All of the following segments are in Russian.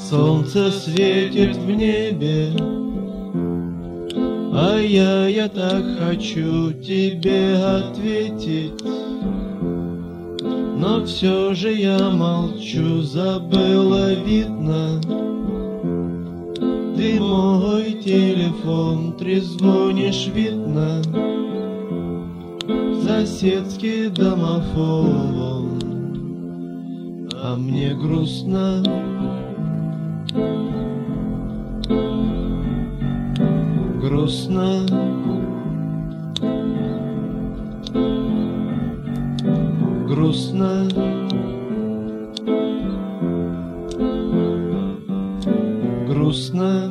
Солнце светит в небе, а я так хочу тебе ответить. Но все же я молчу, забыла, видно. Ты мой телефон трезвонишь, видно. Соседский домофон, а мне грустно. Грустно. Грустно. Грустно.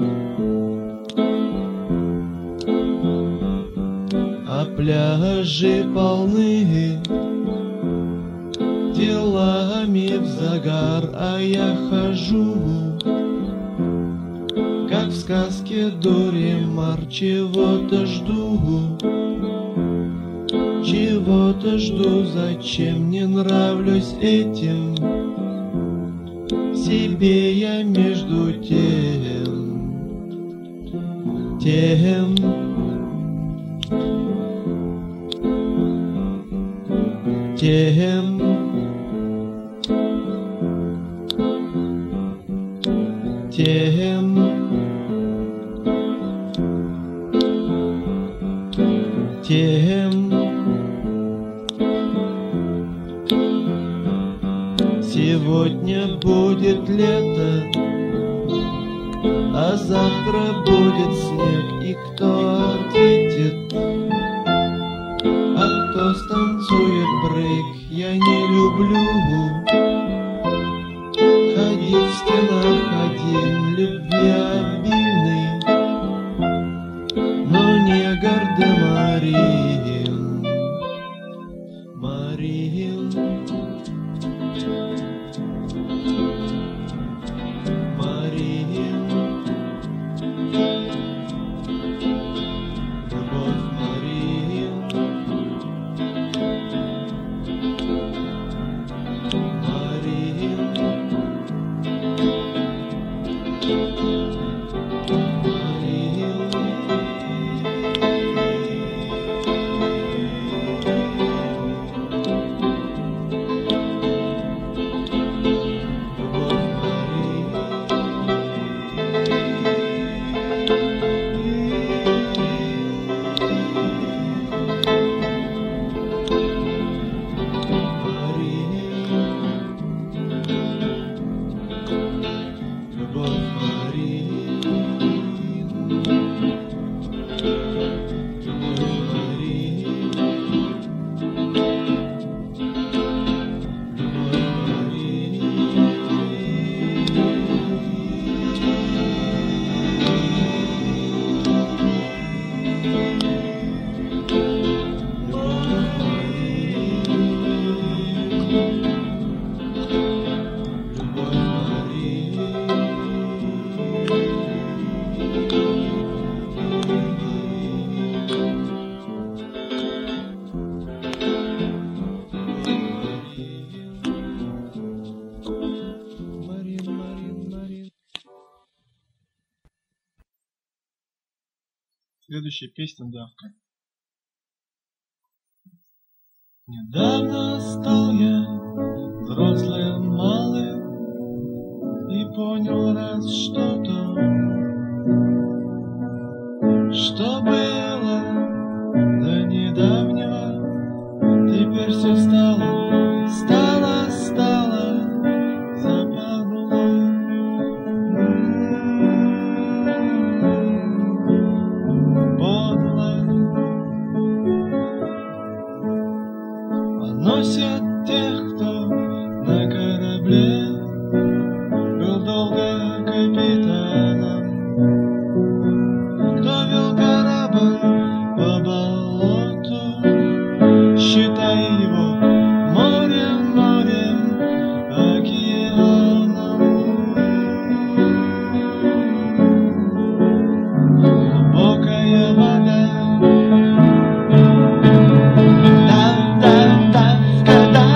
А пляжи полны делами в загар, а я хожу, как в сказке Дуримар, чего-то жду. Чего-то жду, зачем не нравлюсь этим себе я между тем, тем. Тем. Тем. Тем. Сегодня будет лето, а завтра будет снег, и кто ответит? А кто станцует брейк? Я не люблю ходить в стенах один, любви обильный, но не гардемарин. Марин. Марин. Любовь Марин. Следующая песня «Давка». Недавно стал я взрослым малым и понял раз что-то, что было до недавнего, теперь все стало западло. Носят тех, кто на корабле был долго капитаном, кто вел корабль по болоту, считай его морем, океаном. Глубокая вода, когда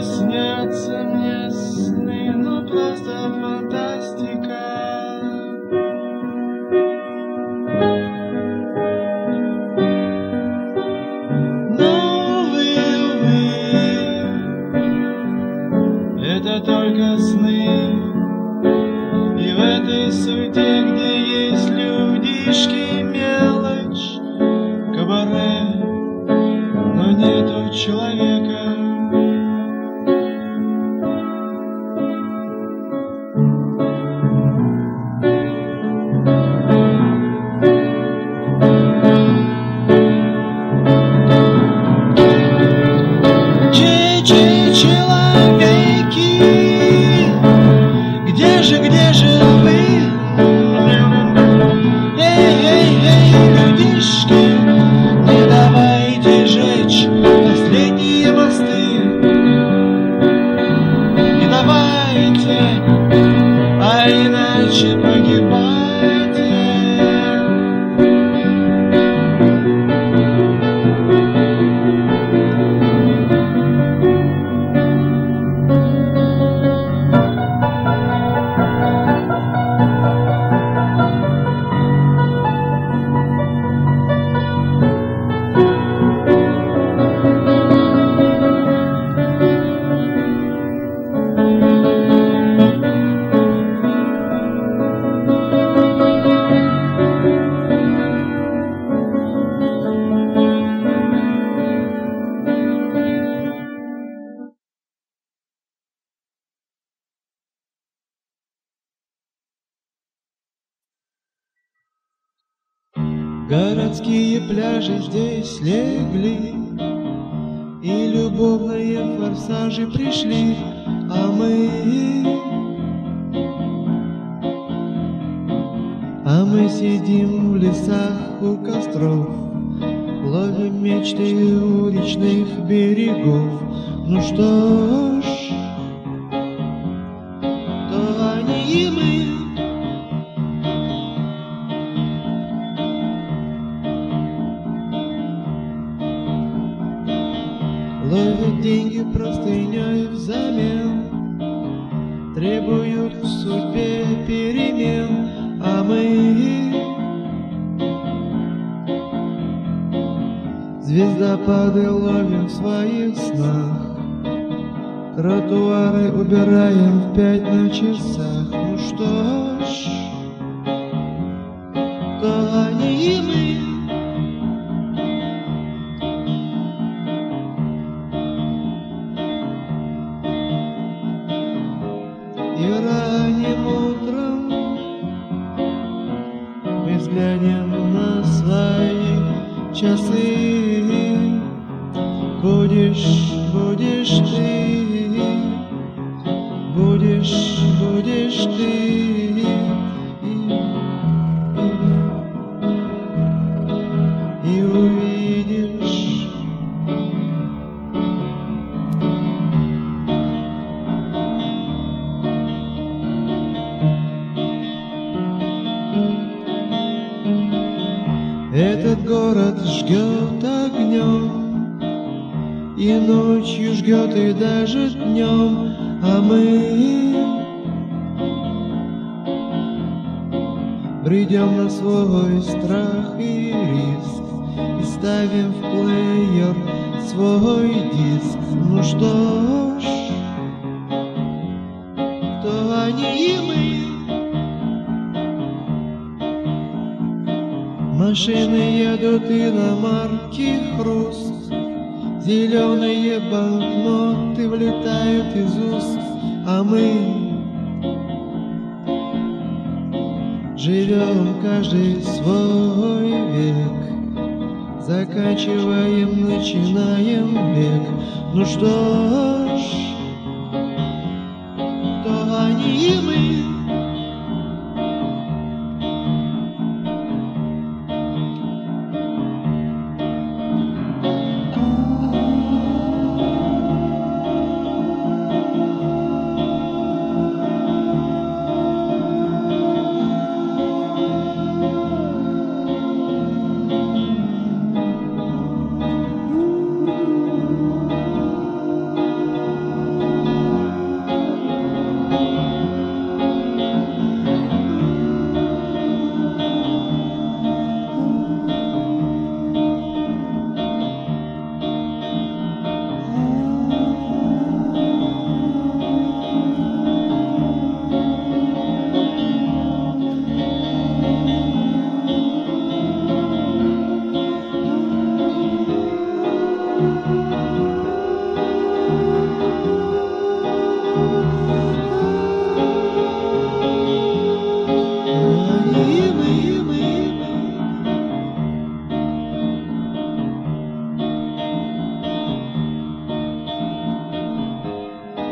снятся мне сны, но просто фантастика. Но, увы, это только сны. И в этой суете, где есть людишки, мелочь, кабаре, но нету человека. Человеки, где же вы? Эй, людишки, не давайте жечь последние мосты. Не давайте, а иначе погибайте. Городские пляжи здесь легли, и любовные форсажи пришли, а мы сидим в лесах у костров, ловим мечты у речных берегов. Ну что ж, то они и мы. Ловят деньги простыней взамен, требуют в судьбе перемен, а мы звездопады ловим в своих снах, тротуары убираем в 5 на часах. Ну что ж, то они и мы. И ранним утром мы взглянем на свои часы. Будешь ты, и увидишь. Этот город жгет огнем, и ночью жгет, и даже днем, а мы бредем на свой страх и риск, и ставим в плеер свой диск. Ну что ж, кто они и мы. Машины едут, и на марке хруст, зеленые банкноты влетают из уст, а мы живем каждый свой век, заканчиваем, начинаем бег. Ну что ж, то они и мы.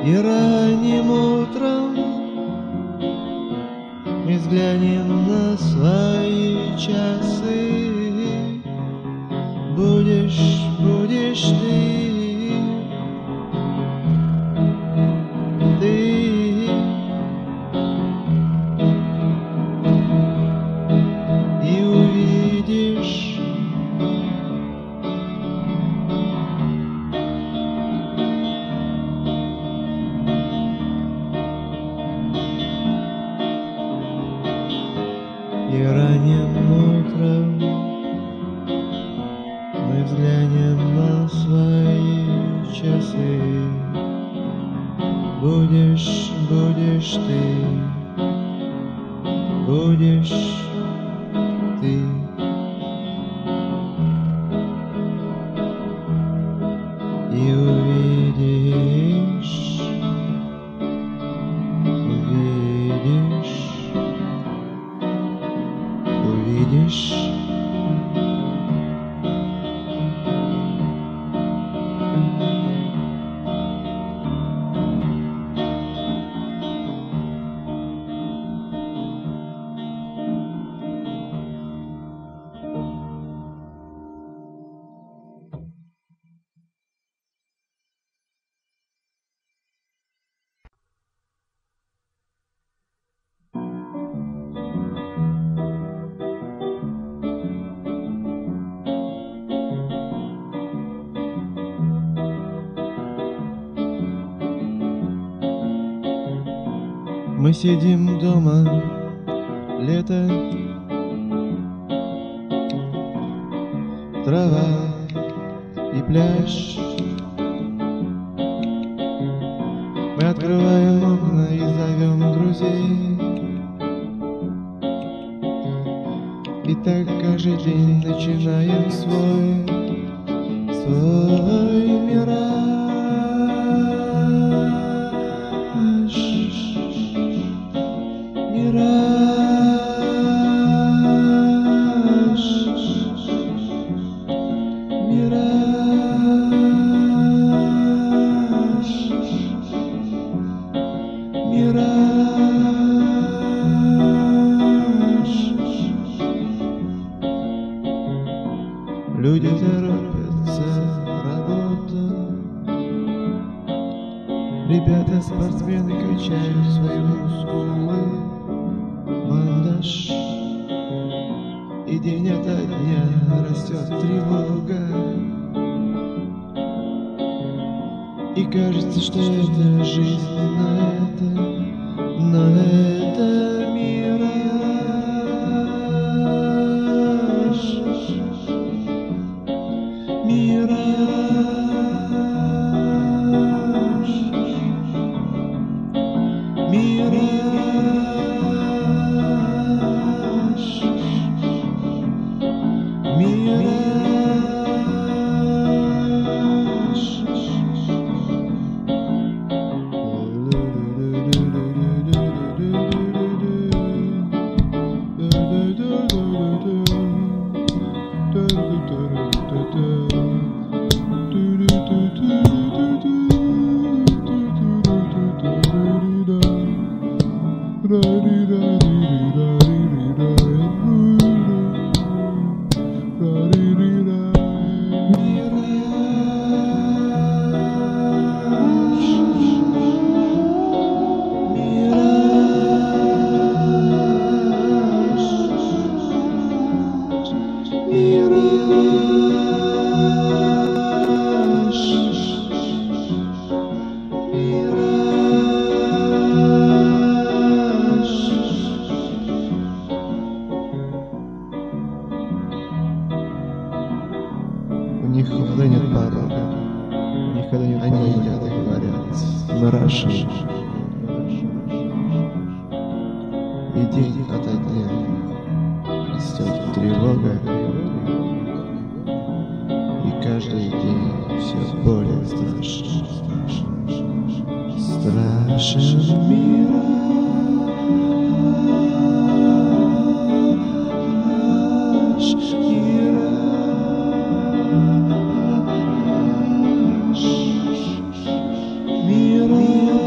И ранним утром мы взглянем на свои часы. Будешь ты, и увидишь и ранним утром мы взглянем на свои часы. Будешь ты, будешь ты. И увидишь Мы сидим дома, лето, трава и пляж. Мы открываем окна и зовем друзей. И так каждый день начинаем свой мираж. Люди торопятся работать, ребята спортсмены качают свои мускулы, бандаж, и день ото дня растет тревога, и кажется, что это жизнь, но это мираж. У них никогда нет порога, никогда нет, они едят и говорят, мираж. И день ото дня растет тревога, и каждый день все более страшен. Страшен мир. Мир.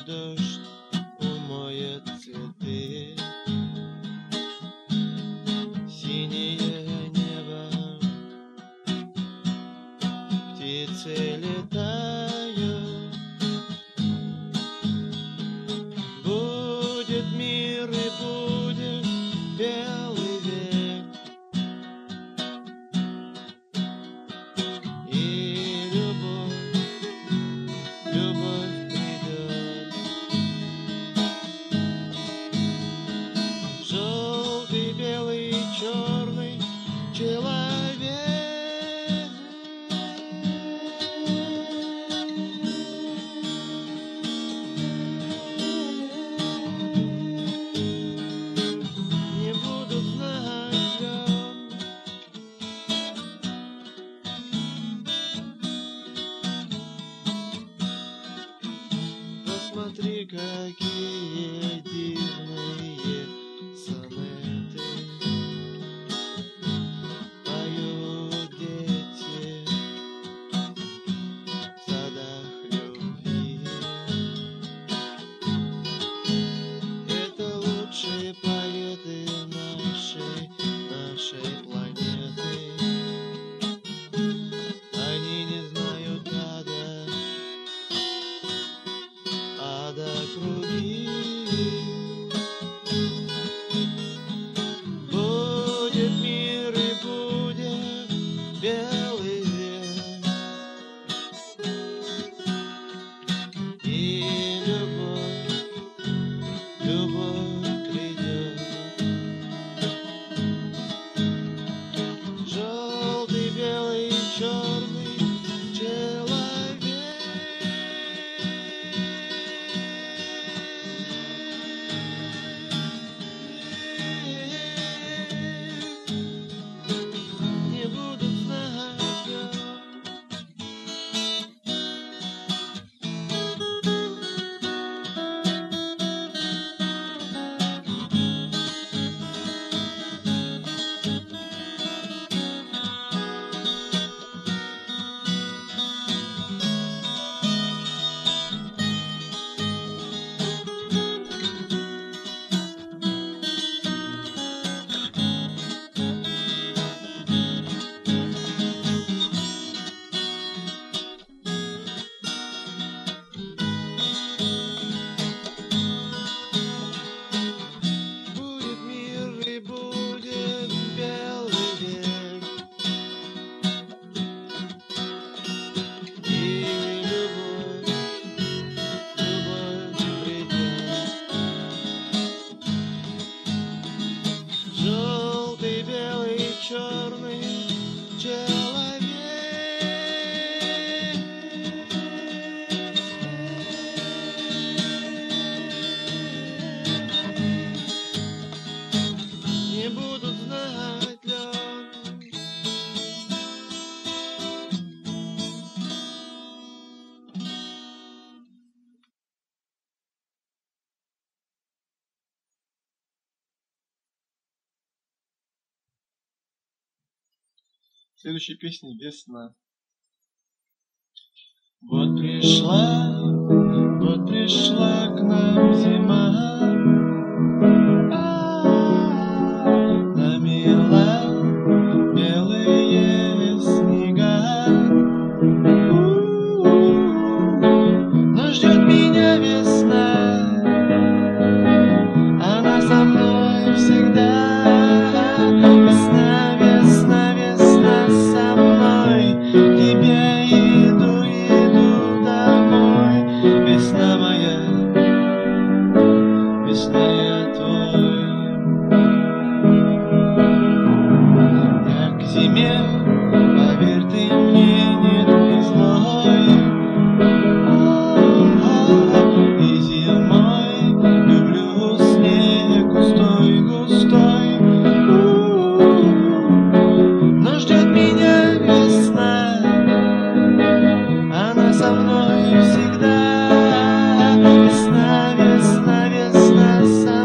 дождь умоет цветы. Синее небо, птицы летают. Будет мир и будет белый век, и любовь придет. Желтый, белый, черный человек. Не буду знать звезд. Посмотри, какие дивные сонеты поют дети в садах любви. Это лучшие поэты нашей планеты. Они не знают ада круги. Будет мир и будет белый век, и любовь придет. Желтый, белый, черный человек. Не буду знать звезд. Будет мир и будет белый век, и любовь придет. Желтый, белый, черный человек. Не будут знать лед. Следующая песня «Весна». Вот пришла к нам зима, намела белые снега. Но ждет меня весна, она со мной всегда. Весна, весна, весна со мной, тебя иду домой. Весна моя, весна я твой. Я к зиме, поверь ты мне, нет ни злой. И зимой люблю снег густой, густой. Но ждет меня весна, она со мной всегда. Весна, весна, весна со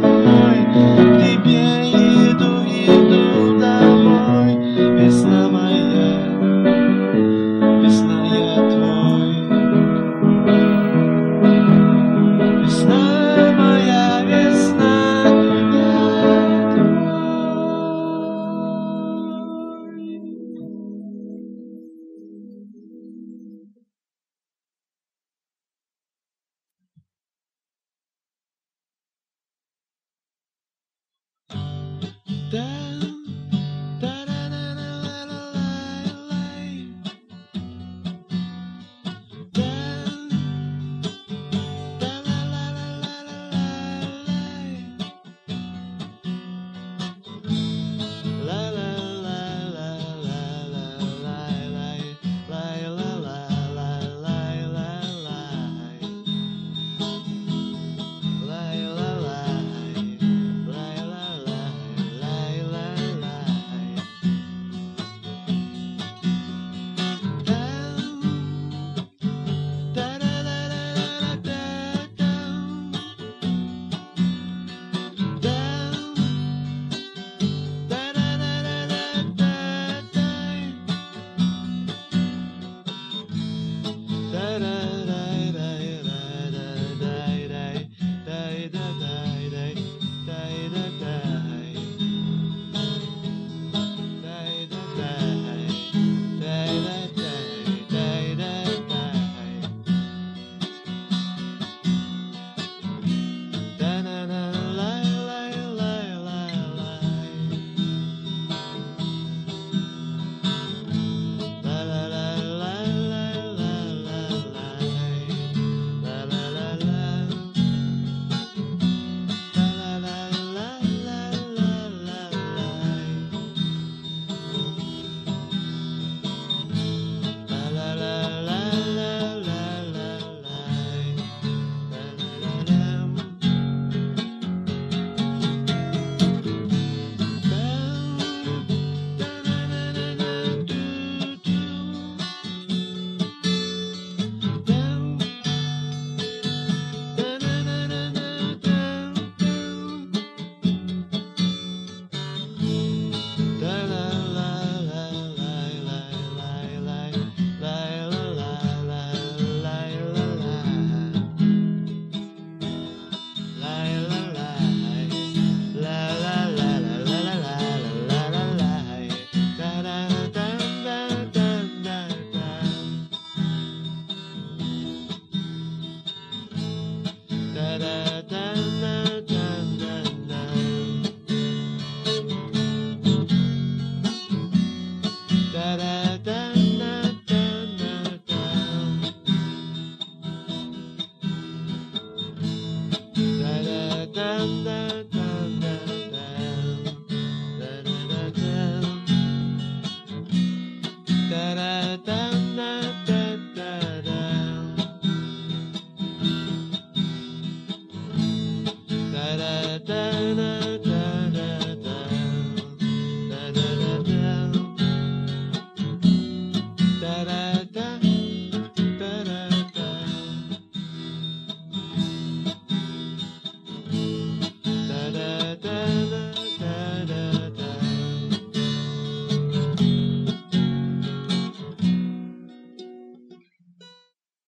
на